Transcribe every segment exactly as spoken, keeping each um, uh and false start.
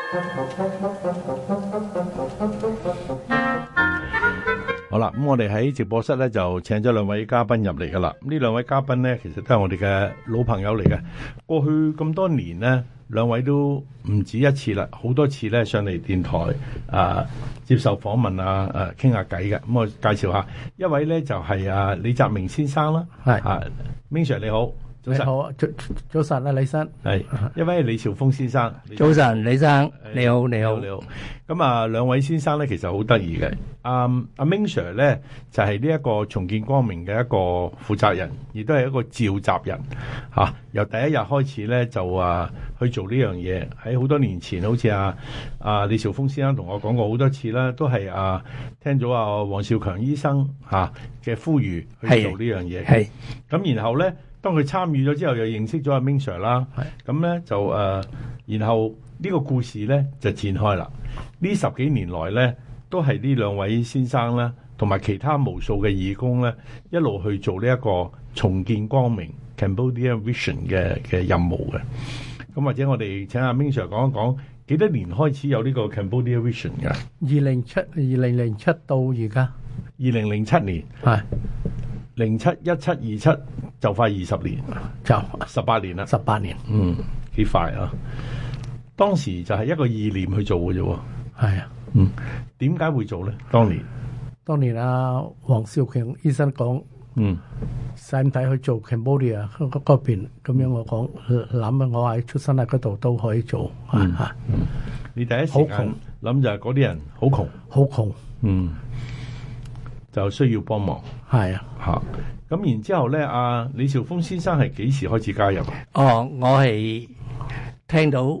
好啦，咁我哋喺直播室咧就請咗兩位嘉賓入嚟噶啦。呢兩位嘉賓咧，其實都係我哋嘅老朋友嚟嘅。過去咁多年咧，兩位都唔止一次啦，好多次咧上嚟電台啊接受訪問啊，誒傾下偈嘅。咁我介紹下，一位咧就係啊李澤明先生啦，係啊 Ming Sir 你好。早晨， 好，早早晨啊，李生。 係，一位係李兆豐先生。 早晨，李生，你好，你好， 你好。咁啊，兩位先生咧，其實好得意嘅。阿阿 Ming Sir 咧，就係呢一個重建光明嘅一個負責人，亦都係一個召集人。嚇、啊，由第一日開始咧，就啊去做呢樣嘢。喺好多年前，好似啊啊李兆豐先生同我講過好多次啦，都係啊聽咗啊黃少強醫生嚇嘅、啊、呼籲去做呢樣嘢。係。咁然後咧。當佢參與咗之後，又認識咗阿 Ming Sir 啦，咁咧就誒、呃，然後呢個故事咧就展開啦。呢十幾年來咧，都係呢兩位先生咧，同埋其他無數嘅義工咧，一路去做呢一個重建光明 Cambodia Vision 嘅嘅任務嘅。咁或者我哋請阿 Ming Sir 講一講，幾多年開始有呢個 Cambodia Vision 嘅？ 二零七二零零七到而家， 二零零七年係。零七一七二七就快二十年， 就十八年啦， 十八年， 嗯，幾快啊！當時就係一個意念去做嘅啫喎， 係啊， 嗯，點解會做咧？當年， 當年啊，黃少強醫生講，嗯，使唔使去做 Cambodia 嗰嗰邊？咁樣我講諗啊，我喺出生喺嗰度都可以做， 嗯啊， 嗯，你第一時間諗就係嗰啲人好窮， 好窮， 嗯。就需要幫忙， 係啊， 嚇咁然之後咧，阿李兆豐先生係幾時開始加入啊？ 哦，我係聽到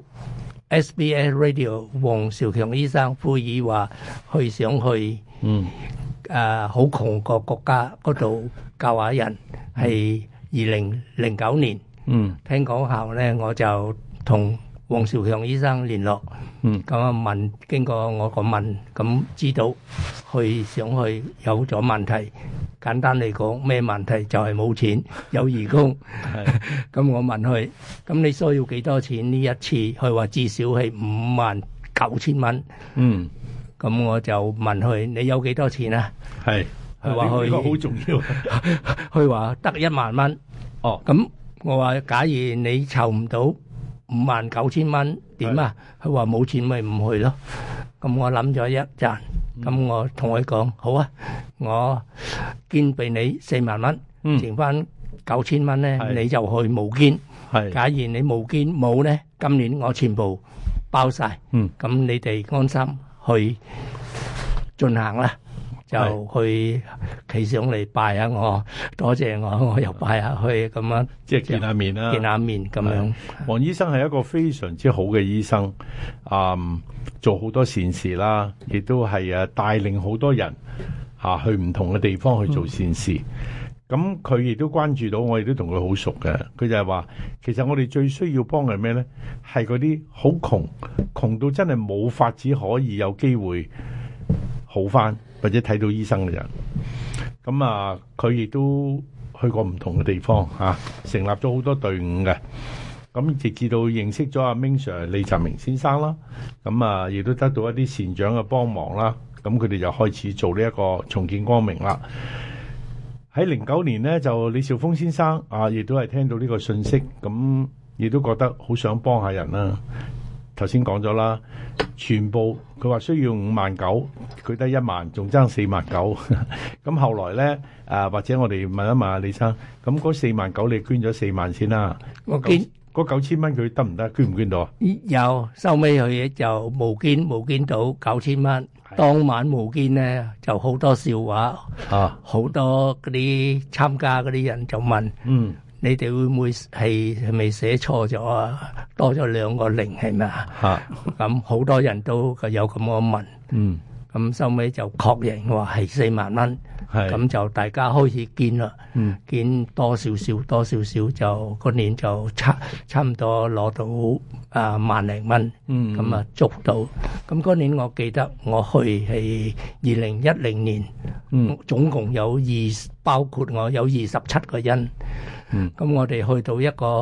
S B S Radio 黃兆強醫生呼籲話去想去，嗯，誒好窮個國家嗰度教下人，係二零零九年，嗯，聽講後咧我就同黃兆強醫生聯絡，嗯，咁啊問，經過我個問，咁知道去想去有咗問題，簡單嚟講咩問題就係冇錢，有義工，咁我問佢，咁你需要幾多錢呢一次？佢話至少係五萬九千蚊，嗯，咁我就問佢你有幾多錢啊？係，佢話佢呢個好重要，佢話得一萬蚊，哦，咁我話假如你籌唔到五萬九千蚊點啊？佢話冇錢咪唔去咯。咁我諗咗一陣，咁我同佢講好啊，我捐俾你四萬蚊，剩翻九千蚊咧，你就去募捐。係，假如你募捐冇咧，今年我全部包晒。嗯，咁你哋安心去進行啦。就去企上嚟拜下我，多謝我，我又拜下去咁樣， 即係見下面啦， 見下面咁樣。 黃醫生係一個非常之好嘅醫生，嗯，做好多善事啦，亦都係誒帶領好多人嚇去唔同嘅地方去做善事。咁佢亦都關注到，我亦都同佢好熟嘅。佢就係話，其實我哋最需要幫嘅係咩咧？係嗰啲好窮，窮到真係冇法子可以有機會好返。或者睇到醫生嘅人，咁啊，佢亦都去過唔同嘅地方嚇、啊，成立咗好多隊伍嘅。咁直至到認識咗阿 Ming Sir 李澤明先生啦，咁啊，亦都得到一啲善長嘅幫忙啦。咁佢哋就開始做呢一個重建光明啦。喺零九年呢，就李兆豐先生啊，亦都係聽到呢個信息，咁亦都覺得好想幫下人啦。頭先講咗啦，全部佢話需要五萬九，佢得一萬，仲爭四萬九。咁後來咧，啊或者我哋問一問阿李生，咁嗰四萬九你捐咗四萬先啦。 我捐嗰九千蚊佢得唔得？捐唔捐到啊？ 有，收尾佢就無捐無捐到九千蚊。當晚無捐咧就好多笑話，啊好多嗰啲參加嗰啲人就問，嗯。你哋會唔會係係咪寫錯咗啊？多咗兩個零係咪啊？嚇！咁好多人都有咁樣問。嗯。咁收尾就確認話係四萬蚊。係。咁就大家開始捐啦。嗯。捐多少少多少少就嗰年就差差唔多攞到啊萬零蚊。嗯。咁啊捉到。咁嗰年我記得我去係二零一零年。嗯。總共有二包括我有二十七個人。嗯，咁我哋去到一個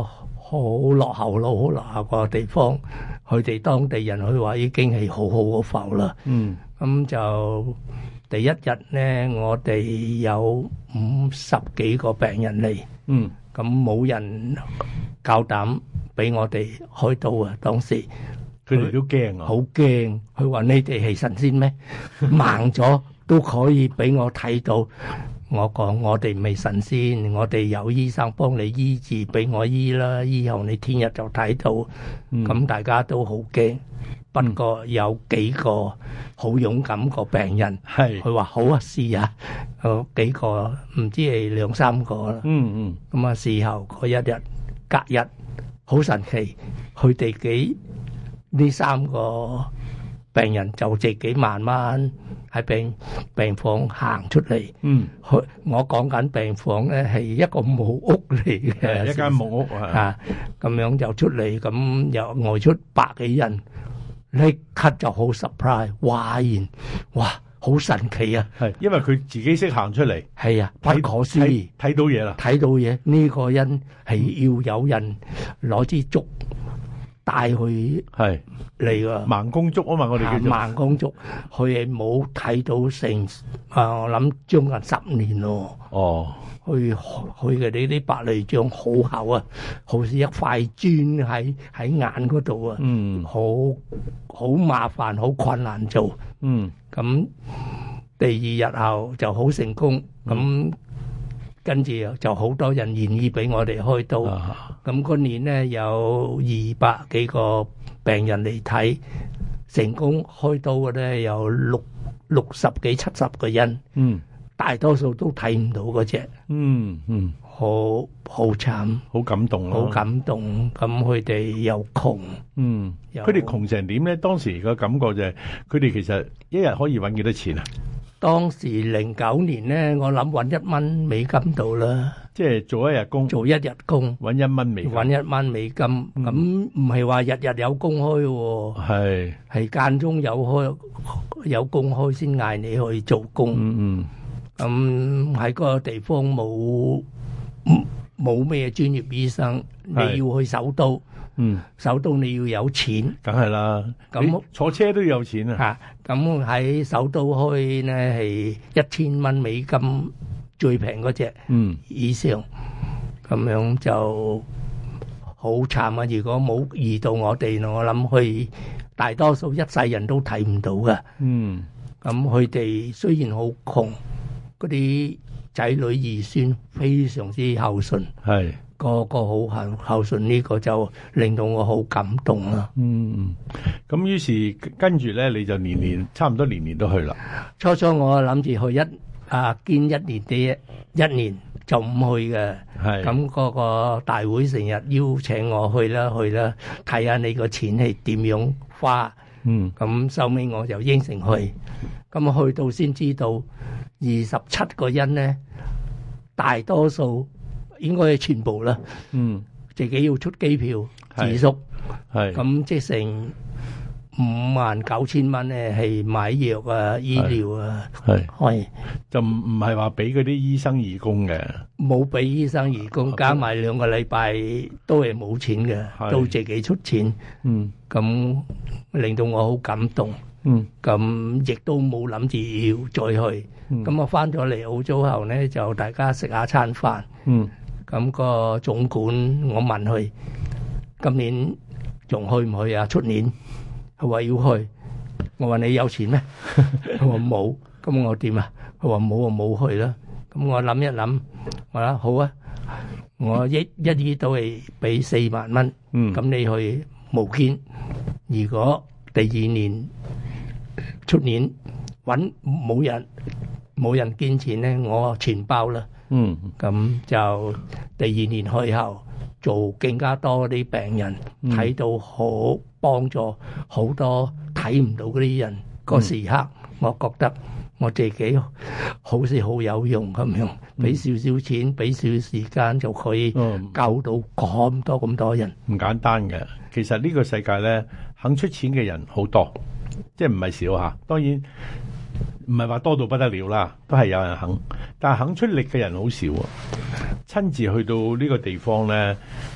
好落後咯，好落後個地方，佢哋當地人佢話已經係好好個埠啦。 嗯， 咁就第一日咧，我哋有五十幾個病人嚟。 嗯， 咁冇人夠膽俾我哋開刀啊！當時佢哋都驚啊， 好驚。佢話：你哋係神仙咩？盲咗都可以俾我睇到。我講：我哋唔係神仙，我哋有醫生幫你醫治，俾我醫啦。以後你聽日就睇到。咁、嗯、大家都好驚。不過有幾個好勇敢個病人，係佢話好啊，試啊，有幾個唔知係兩三個啦。 嗯嗯。 咁啊，事後嗰一日隔日好神奇，佢哋幾呢三個病人就自己慢慢喺病病房行出嚟。嗯，佢我講緊病房咧係一個木屋嚟嘅， 一間木屋啊， 咁樣就出嚟，咁又外出百幾人。立刻就好 surprise， 嘩然，哇，好神奇啊！ 係，因為佢自己識行出嚟。 係啊，不可思議， 睇到嘢啦， 睇到嘢。呢個人係要有人攞支竹帶去係嚟噶。 盲公竹啊嘛，我哋叫做盲公竹，佢係冇睇到成啊，我諗將近十年咯。哦。去去嘅呢啲白內障好厚啊，好似一塊磚喺喺眼嗰度啊，嗯，好好麻煩，好困難做，嗯，咁第二日後就好成功，咁跟住就好多人願意俾我哋開刀，咁嗰年咧有二百幾個病人嚟睇，成功開刀嘅咧有六六十幾七十個人，嗯。大多數都睇唔到嗰隻，嗯嗯，好好慘， 好感動咯， 好感動。咁佢哋又窮， 嗯，佢哋窮成點咧？當時個感覺就係佢哋其實一日可以揾幾多錢啊？ 當時零九年咧，我諗揾一蚊美金到啦， 即係做一日工， 做一日工揾一蚊美金， 揾一蚊美金。咁唔係話日日有工開喎，係係間中有開有工開先嗌你去做工，嗯嗯。咁喺嗰個地方冇冇咩專業醫生，你要去首都，嗯，首都你要有錢， 梗係啦。咁坐車都要有錢啊。 嚇，咁喺首都開咧係一千蚊美金最平嗰隻，嗯，以上，咁樣就好慘啊！如果冇遇到我哋，我諗去大多數一世人都睇唔到噶。嗯，咁佢哋雖然好窮。嗰啲仔女兒孫非常之孝順，係個個好孝孝順，呢個就令到我好感動啦。 嗯，咁於是跟住咧，你就年年差唔多年年都去啦。 初初我諗住去一啊見一年啲，一年就唔去嘅。係咁嗰個大會成日邀請我去啦，去啦，睇下你個錢係點樣花。嗯，咁收尾我就應承去，咁去到先知道。二十七個人咧，大多數應該係全部啦。嗯，自己要出機票、住宿，係咁即係成五萬九千蚊咧，係買藥啊、醫療啊，係係就唔唔係話俾嗰啲醫生義工嘅， 冇俾醫生義工，加埋兩個禮拜都係冇錢嘅，都自己出錢。嗯，咁令到我好感動。嗯，咁亦都冇諗住要再去。咁我翻咗嚟澳洲後咧，就大家食下餐飯。嗯，咁個總管我問佢今年仲去唔去啊？出年佢話要去，我話你有錢咩？佢話冇，咁我點啊？佢話冇啊，冇去啦。咁我諗一諗，我話好啊，我一一於都係俾四萬蚊。嗯，咁你去無堅，如果第二年出年揾冇人。冇人捐錢咧，我全包啦。嗯，咁就第二年去後做更加多啲病人，睇到好幫助好多睇唔到嗰啲人個時刻，我覺得我自己好似好有用咁樣，俾少少錢，俾少少時間就可以救到咁多咁多人。 唔簡單嘅，其實呢個世界咧，肯出錢嘅人好多，即係唔係少嚇。當然。唔係話多到不得了啦，都係有人肯，但係肯出力嘅人好少啊。親自去到呢個地方咧，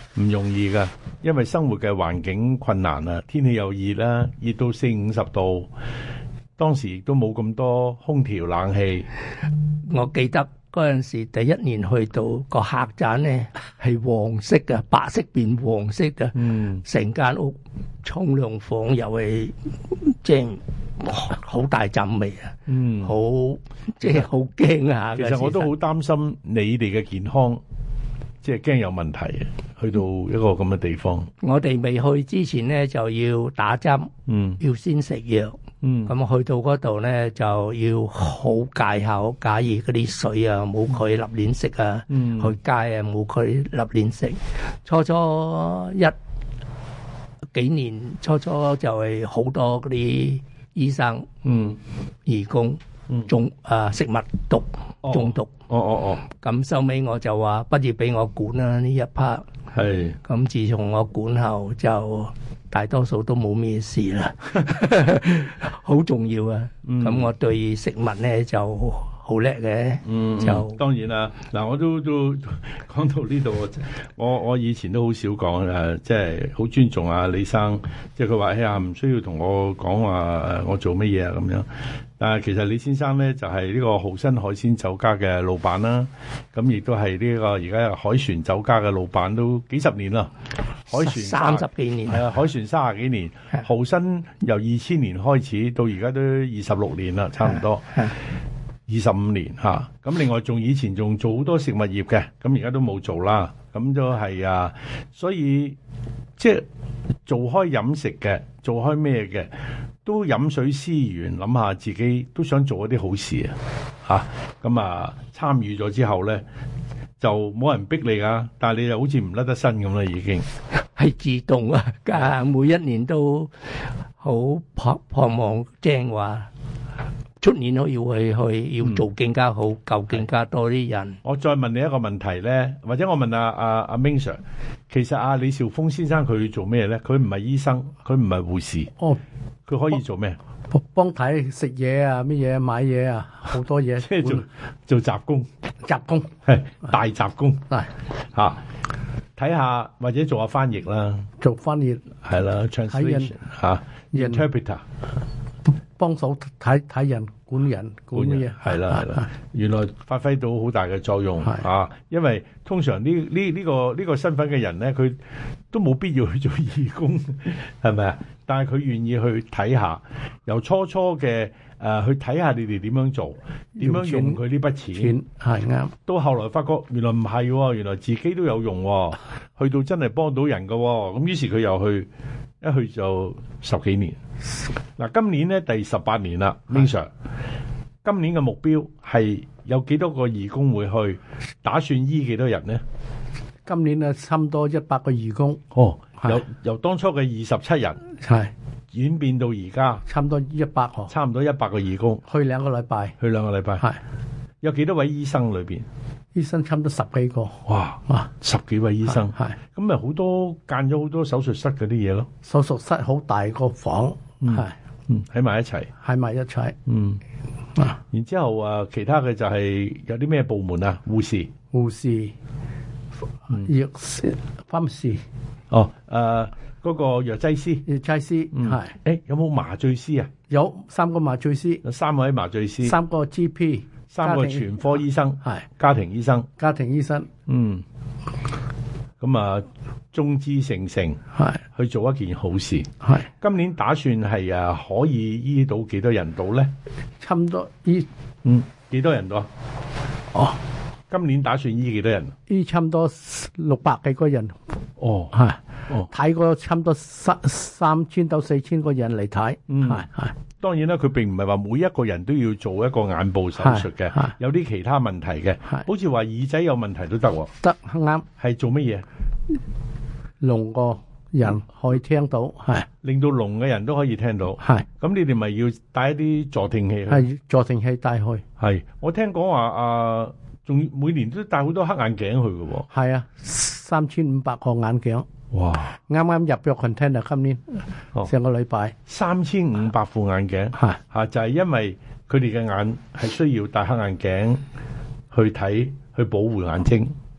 唔容易噶，因為生活嘅環境困難啊，天氣又熱啦，熱到四五十度，當時亦都冇咁多空調冷氣。 我記得嗰陣時第一年去到個客棧咧係黃色嘅，白色變黃色嘅， 嗯， 成間屋沖涼房又係即係好大陣味啊， 嗯， 好即係好驚下嘅。 其實我都好擔心你哋嘅健康，即係驚有問題啊！去到一個咁嘅地方， 我哋未去之前咧就要打針， 嗯， 要先食藥。 嗯， 咁去到嗰度咧就要好戒口，假如嗰啲水啊冇佢立亂食啊， 嗯， 去街啊冇佢立亂食。初初一幾年，初初就係好多嗰啲醫生、 嗯， 義工中啊食物毒中毒。 哦哦哦， 咁收尾我就話不如俾我管啦呢一 part。 係。 咁自從我管後就大多數都冇咩事啦，好重要啊！咁、嗯、我對食物咧就好叻嘅， 嗯， 就當然啦。嗱，我都都講到呢度，我我以前都好少講誒，即係好尊重啊李生，即係佢話哎呀唔需要同我講話我做乜嘢啊咁樣。但係其實李先生咧就係、是、呢個豪新海鮮酒家嘅老闆啦，咁亦都係呢個而家海船酒家嘅老闆，都幾十年啦。海船三十幾年， 係啊，海船三十幾年，豪新由二千年開始到而家都二十六年啦，差唔多二十五年嚇。咁另外仲以前仲做好多食物業嘅，咁而家都冇做啦。咁都係啊，所以即係做開飲食嘅，做開咩嘅，都飲水思源，諗下自己都想做一啲好事啊嚇。咁啊參與咗之後咧，就冇人逼你噶，但係你又好似唔甩得身咁啦，已經係自動啊！啊，每一年都好盼盼望，正話出年都要去去要做更加好，救更加多啲人。 我再問你一個問題咧，或者我問阿阿阿 Ming Sir，其實阿李兆豐先生佢做咩咧？佢唔係醫生，佢唔係護士， 哦， 佢可以做咩？ 幫睇食嘢啊，乜嘢買嘢啊，好多嘢。 即係做做雜工， 雜工係大雜工， 係嚇睇下或者做下翻譯啦， 做翻譯係啦 ，translation 嚇 interpreter。 幫手睇睇人管人管乜嘢係啦係啦，原來發揮到好大嘅作用啊！因為通常呢呢呢個呢個身份嘅人咧，佢都冇必要去做義工，係咪啊？但係佢願意去睇下，由初初嘅誒去睇下你哋點樣做，點樣用佢呢筆錢， 係啱。到後來發覺原來唔係喎，原來自己都有用喎，去到真係幫到人㗎喎，咁於是佢又去。一去就十幾年，嗱今年咧第十八年啦 Ming Sir，今年嘅目標係有幾多個義工會去？打算醫幾多人呢？ 今年啊，差唔多一百個義工。 哦，由由當初嘅二十七人， 係演變到而家， 差唔多一百個， 差唔多一百個義工。 去兩個禮拜， 去兩個禮拜， 係有幾多位醫生裏邊？ 醫生差唔多十幾個， 哇哇，十幾位醫生， 係咁咪好多間咗好多手術室嗰啲嘢咯。 手術室好大個房，係嗯喺埋一齊， 喺埋一齊， 嗯啊，然之後啊，其他嘅就係有啲咩部門啊？護士、 護士、藥師、護士， 哦，誒嗰個藥劑師、 藥劑師係， 誒有冇麻醉師啊？ 有三個麻醉師， 有三位麻醉師， 三個 G P。 三個全科醫生， 係家庭醫生， 家庭醫生， 嗯，咁啊，眾志成城， 係去做一件好事， 係。 今年打算係啊，可以醫到幾多人到咧？ 差唔多醫， 嗯，幾多人到啊？ 哦， 今年打算醫幾多人？ 醫差唔多六百幾個人。 哦， 係， 哦， 睇過差唔多三三千到四千個人嚟睇， 嗯， 係係。 當然啦，佢並唔係話每一個人都要做一個眼部手術嘅，有啲其他問題嘅，好似話耳仔有問題都得喎。 得啱。 係做乜嘢？ 聾個人可以聽到，係令到聾嘅人都可以聽到。 係咁，你哋咪要帶一啲助聽器去？ 係助聽器帶去。 係我聽講話啊，仲每年都帶好多黑眼鏡去嘅喎。 係啊，三千五百個眼鏡。 哇！ 啱啱入咗 container，今年上個禮拜三千五百副眼鏡， 係嚇就係因為佢哋嘅眼係需要戴黑眼鏡去睇，去保護眼睛。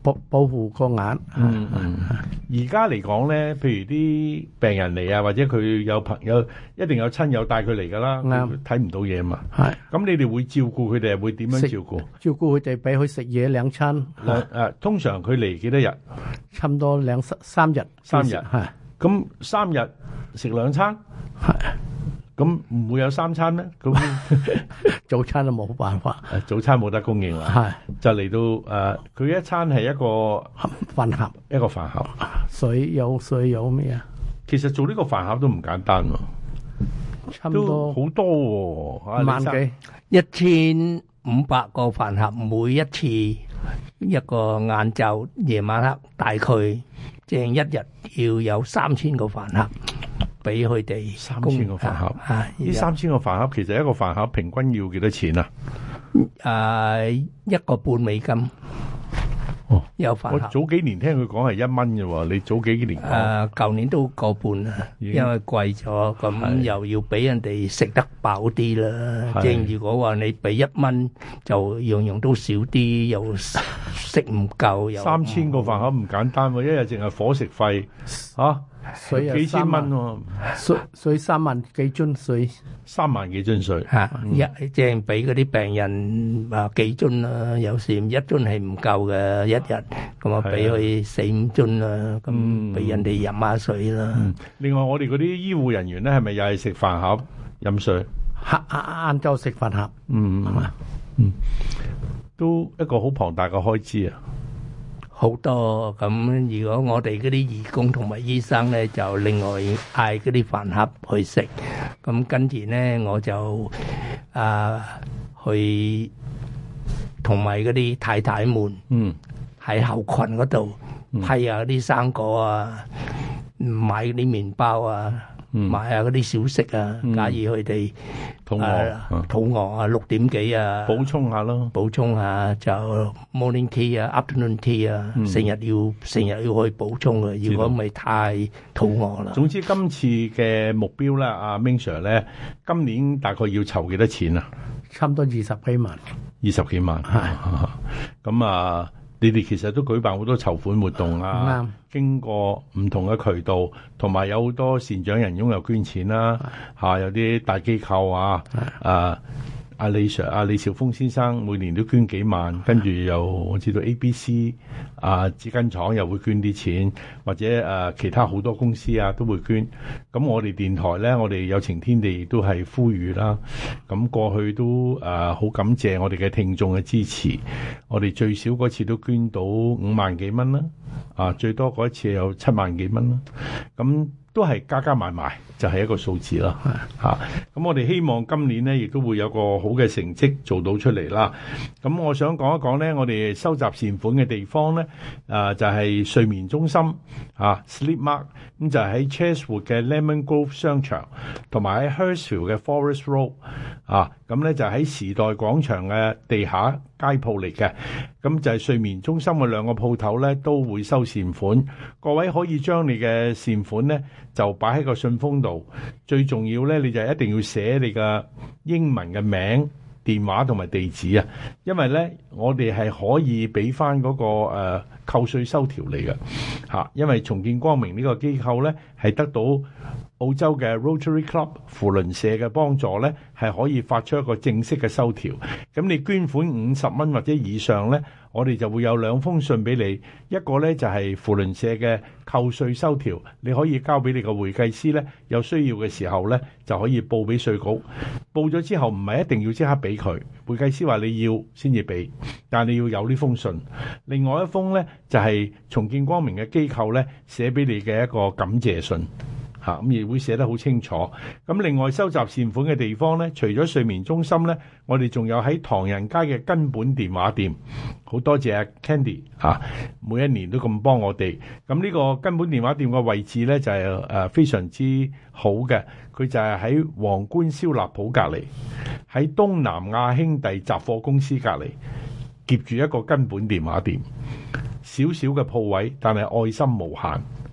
保保護個眼。 嗯嗯，而家嚟講咧，譬如啲病人嚟啊，或者佢有朋友，一定有親友帶佢嚟噶啦， 啱睇唔到嘢嘛。 係咁你哋會照顧佢哋，會點樣照顧？ 照顧佢哋，俾佢食嘢兩餐。 兩誒，通常佢嚟幾多日？ 差唔多兩三三日。 三日係咁三日食兩餐， 係咁唔會有三餐咩？咁早餐都冇辦法。 誒早餐冇得供應啦， 係就嚟到誒，佢一餐係一個飯盒， 一個飯盒， 水有水有咩啊？ 其實做呢個飯盒都唔簡單喎，都差唔多好多喎，啊萬李生幾。 一千五百個飯盒，每一次一個晏晝、夜晚黑，大概即係一日要有三千個飯盒俾佢哋。 三千個飯盒， 啊！ 呢三千個飯盒其實一個飯盒平均要幾多錢啊？ 誒一個半美金。 哦， 有飯盒。 我早幾年聽佢講係一蚊嘅喎，你早幾年講誒，舊年都個半啦， 已經因為貴咗，咁係又要俾人哋食得飽啲啦。 係即係如果話你俾一蚊，就樣樣都少啲，又食唔夠，又三千個飯盒唔簡單喎，一日淨係伙食費嚇水啊幾千蚊三萬喎， 水水三萬幾樽水。 三萬幾樽水。 嚇一即係俾嗰啲病人啊幾樽啦，有時一樽係唔夠嘅一日，咁啊俾佢四五樽啦，咁俾人哋飲下水啦。 另外我哋嗰啲醫護人員咧，係咪又係食飯盒飲水？ 晏晏晝食飯盒。 嗯嗯，都一個好龐大嘅開支啊！ 好多咁，如果我哋嗰啲義工同埋醫生咧，就另外嗌嗰啲飯盒去食。咁跟住咧，我就啊去同埋嗰啲太太們嗯喺後群嗰度批下啲生果啊，買嗰啲麵包啊， 嗯買下嗰啲小食啊。假如佢哋肚餓啊啊肚餓啊，六點幾啊， 補充下咯。 補充下就 morning tea 啊，afternoon tea 啊， 嗯成日要成日要去補充嘅，如果唔係太肚餓啦。 總之今次嘅目標咧，阿 Ming Sir 咧，今年大概要籌幾多錢啊？ 差唔多二十幾萬。 二十幾萬。 係咁啊，你哋其實都舉辦好多籌款活動啊， 啱經過唔同嘅渠道，同埋有好多善長人翁又捐錢啦，嚇有啲大機構啊，啊阿李 Sir 阿李兆豐先生每年都捐幾萬，跟住又我知道 A B C 啊紙巾廠又會捐啲錢，或者誒、啊、其他好多公司啊都會捐。咁我哋電台咧，我哋有情天地亦都係呼籲啦。咁過去都誒好、啊、感謝我哋嘅聽眾嘅支持，我哋最少嗰次都捐到五萬幾蚊啦，啊最多嗰一次有七萬幾蚊啦，咁。都係加加埋埋就係一個數字啦，嚇、啊！咁我哋希望今年呢亦都會有個好嘅成績做到出嚟啦。咁我想講一講呢，我哋收集善款嘅地方呢，啊就係、是、睡眠中心啊 Sleep Mark，咁就喺 Chatswood 嘅 Lemon Grove 商場，同埋喺 Hurstville 嘅 Forest Road 啊，咁呢就喺時代廣場嘅地下街鋪嚟嘅。咁就係睡眠中心嘅兩個鋪頭呢，都會收善款。各位可以將你嘅善款呢，就擺喺個信封度，最重要咧，你就一定要寫你嘅英文嘅名、電話同埋地址啊，因為咧，我哋係可以俾翻嗰個誒、呃、扣稅收條嚟嘅嚇，因為重建光明呢個機構咧係得到澳洲嘅 Rotary Club 扶輪社嘅幫助咧，係可以發出一個正式嘅收條。咁你捐款五十蚊或者以上咧，我哋就會有兩封信俾你，一個咧就係扶輪社嘅扣稅收條，你可以交俾你個會計師咧，有需要嘅時候咧就可以報俾稅局。報咗之後唔係一定要即刻俾佢，會計師話你要先至俾，但係你要有呢封信。另外一封咧就係重建光明嘅機構咧寫俾你嘅一個感謝信。嚇咁亦會寫得好清楚。咁另外收集善款嘅地方咧，除咗睡眠中心咧，我哋仲有喺唐人街嘅根本電話店。好多謝阿 Candy 嚇，每一年都咁幫我哋。咁呢個根本電話店嘅位置咧就係誒非常之好嘅，佢就係喺皇冠燒臘鋪隔離，喺東南亞兄弟雜貨公司隔離，夾住一個根本電話店。少少嘅鋪位，但係愛心無限。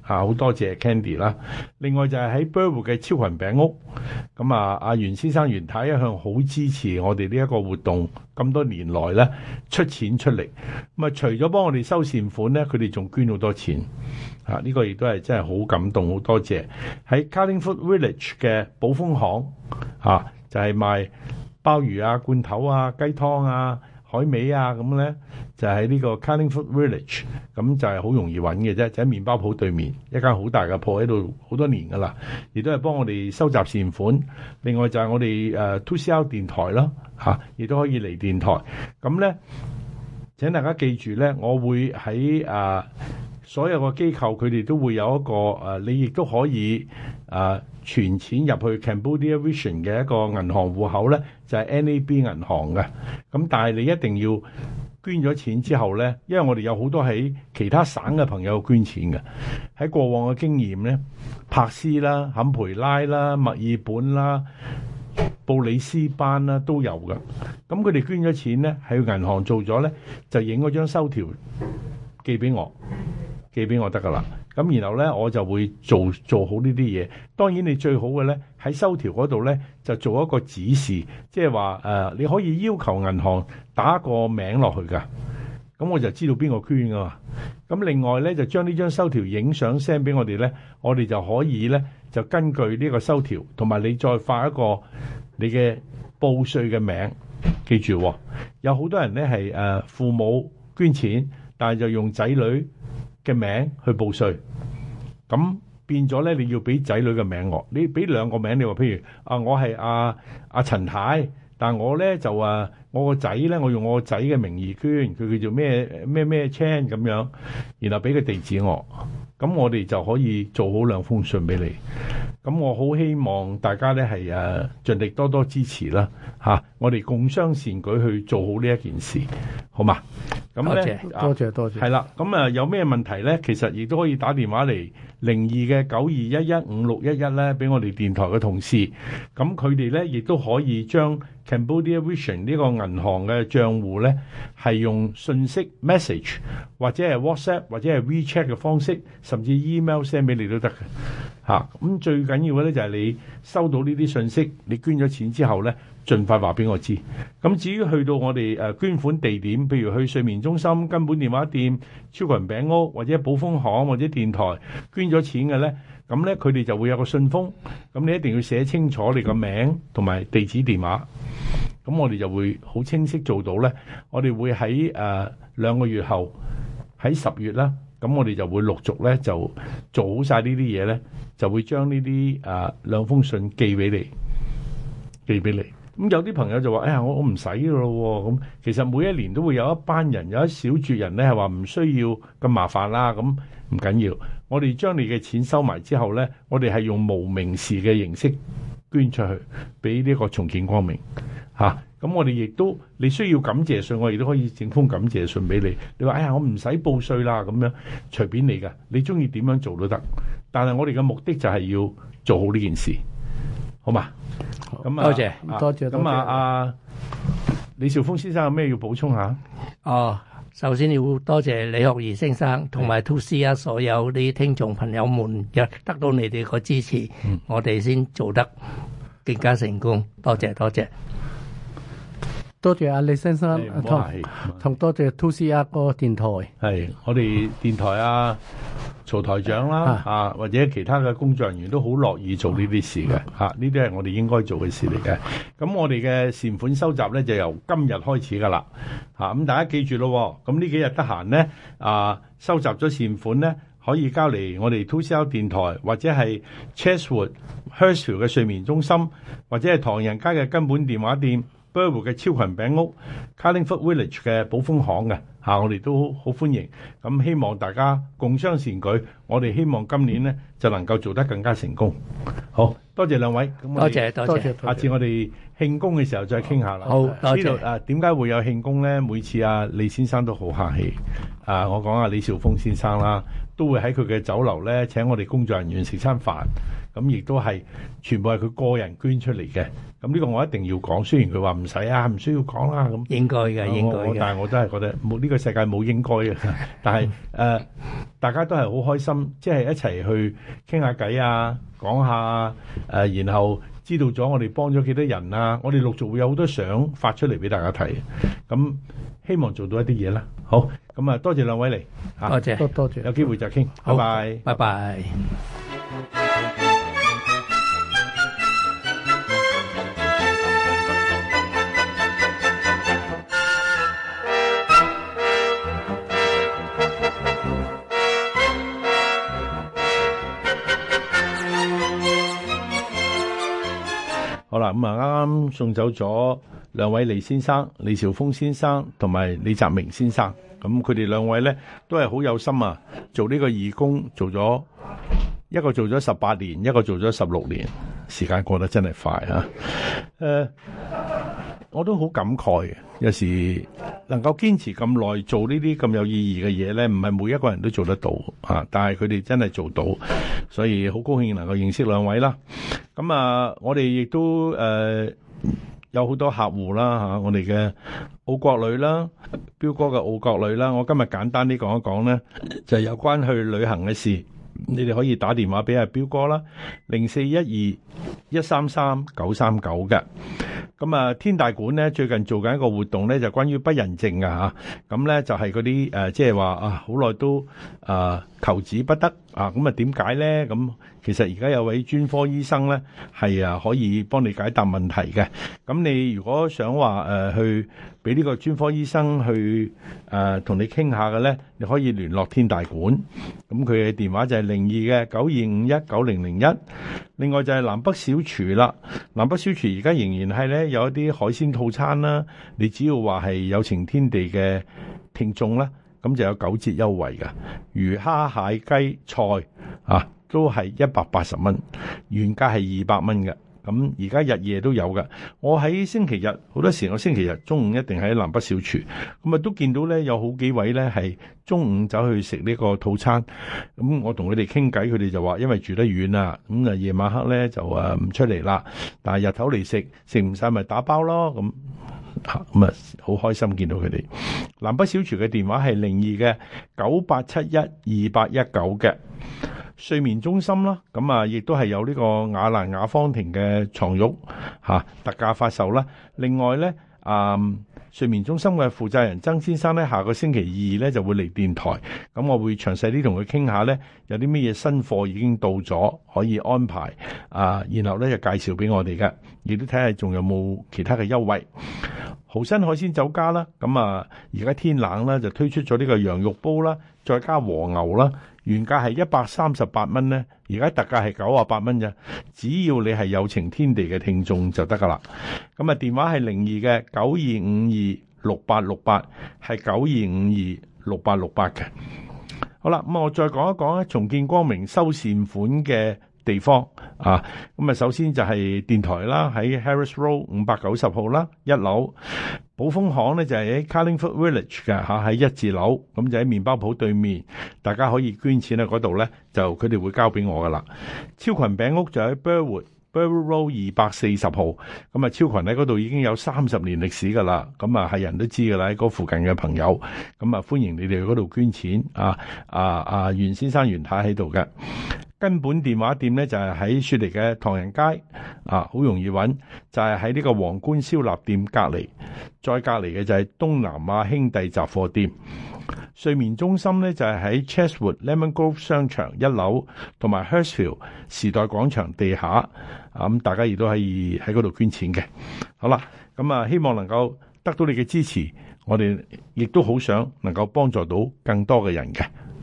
啊，好多謝 Candy 啦。另外就係喺 Burwood 嘅超群餅屋，咁啊，阿袁先生袁太一向好支持我哋呢一個活動，咁多年來咧出錢出力。咁啊，除咗幫我哋收善款咧，佢哋仲捐好多錢。啊，呢、這個亦都係真係好感動，好多謝。喺 Carlingford Village 嘅寶豐行，啊，就係、是、賣鮑魚啊、罐頭啊、雞湯啊、海味啊咁咧，就喺呢個 Carlingford Village，咁就係好容易揾嘅啫，就喺麵包鋪對面一間好大嘅鋪喺度，好多年噶啦，亦都係幫我哋收集善款。另外就係我哋誒 two C R 電台啦，嚇、啊，亦都可以嚟電台。咁咧，請大家記住咧，我會喺誒、啊、所有個機構，佢哋都會有一個誒、啊，你亦都可以誒、啊、存錢入去 Cambodia Vision 嘅一個銀行戶口咧，就係、是、N A B 銀行嘅。咁但係你一定要捐咗錢之後咧，因為我哋有好多喺其他省嘅朋友捐錢嘅，喺過往嘅經驗咧，柏斯啦、坎培拉啦、墨爾本啦、布里斯班啦都有嘅。咁佢哋捐咗錢咧，喺銀行做咗咧，就影嗰張收條寄俾我，寄俾我得噶啦。咁然後咧，我就會做做好呢啲嘢。當然你最好嘅咧，喺收條嗰度咧，就做一個指示，即係話誒，你可以要求銀行打個名落去㗎。咁我就知道邊個捐㗎嘛。咁另外咧，就將呢張收條影相 send 俾我哋咧，我哋就可以咧，就根據呢個收條，同埋你再發一個你嘅報稅嘅名。記住、哦，有好多人咧係誒父母捐錢，但係就用仔女嘅名去報稅，咁變咗咧，你要俾仔女嘅名我，你俾兩個名你話，譬如啊，我係阿阿陳太，但我咧就啊，我個仔咧，我用我個仔嘅名義捐，佢叫做咩咩咩 Chan 咁樣，然後俾個地址我，咁我哋就可以做好兩封信俾你。咁我好希望大家咧係誒盡力多多支持啦，嚇、啊！我哋共商善舉去做好呢一件事，好嘛？咁咧， 多謝多謝。 係啦，咁啊有咩問題咧？其實亦都可以打電話嚟零二嘅九二一一五六一一咧，俾我哋電台嘅同事。咁佢哋咧亦都可以將 Cambodia Vision 呢個銀行嘅帳戶咧，係用信息 message 或者係 WhatsApp 或者係 WeChat 嘅方式，甚至 email send 俾你都得嘅。嚇！咁最緊要嘅咧就係你收到呢啲信息，你捐咗錢之後咧，盡快話俾我知。咁至於去到我哋誒捐款地點，譬如去睡眠中心、根本電話店、超群餅屋或者寶豐行或者電台捐咗錢嘅咧，咁咧佢哋就會有個信封，咁你一定要寫清楚你個名同埋地址電話。咁我哋就會好清晰做到咧。我哋會喺誒、呃、兩個月後喺十月啦。咁我哋就會陸續咧就做好晒呢啲嘢咧，就會將呢啲誒兩封信寄俾你，寄俾你。咁有啲朋友就話：哎呀，我我唔使噶咯喎。咁其實每一年都會有一班人，有一小撮人咧係話唔需要咁麻煩啦。咁唔緊要，我哋將你嘅錢收埋之後咧，我哋係用無名氏嘅形式捐出去俾呢個重建光明嚇。咁、啊、我哋亦都你需要感謝信，我亦都可以整封感謝信俾你。你話：哎呀，我唔使報稅啦，咁樣隨便你㗎，你中意點樣做都得。但係我哋嘅目的就係要做好呢件事，好嘛？咁啊， 多謝， 啊、 多謝。 咁啊，阿李兆豐先生有咩要補充下？ 哦，首先要多謝李學儀先生同埋 two C R 所有啲聽眾朋友們，又得到你哋個支持，嗯、我哋先做得更加成功。多謝多謝。 多謝阿李先生，同同多謝 two C R 個電台。 係我哋電台啊，曹台長啦啊，啊，或者其他嘅工作人員都好樂意做呢啲事嘅嚇，呢啲係我哋應該做嘅事嚟嘅。咁我哋嘅善款收集咧就由今日開始噶啦嚇，咁、啊、大家記住咯。咁呢幾日得閒咧啊，收集咗善款咧，可以交嚟我哋 two C R 電台，或者係 Chatswood Hurstville 嘅睡眠中心，或者係唐人街嘅根本電話店。Burwood 嘅超群餅屋、Carlingford Village 嘅寶豐行嘅嚇，我哋都好歡迎。咁希望大家共商善舉，我哋希望今年呢就能夠做得更加成功。好多謝兩位，咁多謝多謝。 下次我哋慶功嘅時候再傾下啦。 好，多謝。 啊，點解會有慶功咧？每次啊，李先生都好客氣。啊，我講下李兆豐先生啦，都會喺佢嘅酒樓咧請我哋工作人員食餐飯。 咁亦都係全部係佢個人捐出嚟嘅。咁呢個我一定要講，雖然佢話唔使啊，唔需要講啦咁。 應該嘅，應該嘅。 但係我都係覺得冇呢個世界冇應該嘅。但係誒、呃，大家都係好開心，即係一齊去傾下偈啊，講下誒、呃，然後知道咗我哋幫咗幾多人啊，我哋陸續會有好多相發出嚟俾大家睇。咁希望做到一啲嘢啦。好，咁啊，多謝兩位嚟，嚇， 多謝， 多多謝， 有機會再傾，拜拜， 拜拜。 好啦，咁啊，啱啱送走咗兩位李先生、李兆豐先生同埋李澤明先生。咁佢哋兩位咧都係好有心啊，做呢個義工做咗一個做咗十八年，一個做咗十六年，時間過得真係快啊！誒、呃，我都好感慨嘅，有時能夠堅持咁耐做呢啲咁有意義嘅嘢咧，唔係每一個人都做得到啊！但係佢哋真係做到，所以好高興能夠認識兩位啦。咁啊，我哋亦都誒、呃、有好多客戶啦嚇、啊，我哋嘅澳國旅啦，標哥嘅澳國旅啦，我今日簡單啲講一講咧，就係有關去旅行嘅事，你哋可以打電話俾阿標哥啦，零四一二一三三九三九嘅。咁啊，天大館咧最近做緊一個活動咧，就關於不孕症嘅嚇。咁咧就係嗰啲誒，即係話啊，好耐都啊求子不得啊。咁啊點解咧？咁其實而家有位專科醫生咧，係啊可以幫你解答問題嘅。咁你如果想話誒、呃、去俾呢個專科醫生去誒同、呃、你傾下嘅咧，你可以聯絡天大館。咁佢嘅電話就係零二嘅九二五一九零零一。另外就係南北小廚啦，南北小廚而家仍然係咧有一啲海鮮套餐啦，你只要話係有情天地嘅聽眾啦，咁就有九折優惠嘅，魚蝦蟹雞菜啊都係一百八十蚊，原價係二百蚊嘅。咁而家日夜都有嘅。我喺星期日好多時，我星期日中午一定喺南北小廚，咁啊都見到咧有好幾位咧係中午走去食呢個套餐。咁我同佢哋傾偈，佢哋就話因為住得遠啊，咁啊夜晚黑咧就誒唔出嚟啦。但係日頭嚟食食唔晒咪打包咯。咁咁啊好開心見到佢哋。南北小廚嘅電話係零二嘅九八七一二八一九嘅。睡眠中心啦，咁啊，亦都係有呢個雅蘭雅芳庭嘅床褥嚇、啊、特價發售啦。另外咧，啊、嗯，睡眠中心嘅負責人曾先生咧，下個星期二咧就會嚟電台，咁我會詳細啲同佢傾下咧，有啲咩嘢新貨已經到咗，可以安排啊，然後咧就介紹俾我哋嘅，亦都睇下仲有冇其他嘅優惠。豪新海鮮酒家啦，咁啊，而家天冷啦，就推出咗呢個羊肉煲啦，再加和牛啦。原價係一百三十八蚊咧，而家特價係九啊八蚊啫。只要你係有情天地嘅聽眾就得噶啦。咁啊，電話係零二嘅九二五二六八六八，係九二五二六八六八嘅。好啦，咁我再講一講咧，重見光明收善款嘅地方啊。咁啊，首先就係電台啦，喺 Harris Road 五百九十號啦，一樓。寶豐行咧就係喺 Carlingford Village 嘅嚇，喺一字樓，咁就喺麵包鋪對面，大家可以捐錢喺嗰度咧，就佢哋會交俾我噶啦。超群餅屋就喺 Burwood Burwood Road 二百四十號，咁啊超群喺嗰度已經有三十年歷史噶啦，咁啊係人都知噶啦，喺嗰附近嘅朋友，咁啊歡迎你哋去嗰度捐錢啊啊啊袁先生袁太喺度嘅。根本電話店咧就係喺雪梨嘅唐人街啊，好容易揾，就係喺呢個皇冠燒臘店隔離，再隔離嘅就係東南亞兄弟雜貨店。睡眠中心咧就係喺 Chatswood Lemon Grove 商場一樓，同埋 Hurstville 時代廣場地下啊，咁大家亦都可以喺嗰度捐錢嘅。好啦，咁啊希望能夠得到你嘅支持，我哋亦都好想能夠幫助到更多嘅人嘅。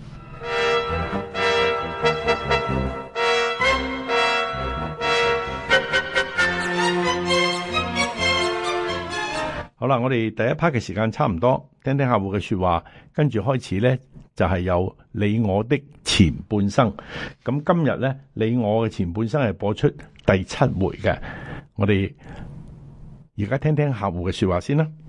好啦，我哋第一 part 嘅時間差唔多，聽聽客戶嘅說話，跟住開始呢，就係、是、有你我的前半生。咁今日呢，你我嘅前半生係播出第七回嘅，我哋而家聽聽客戶嘅說話先啦。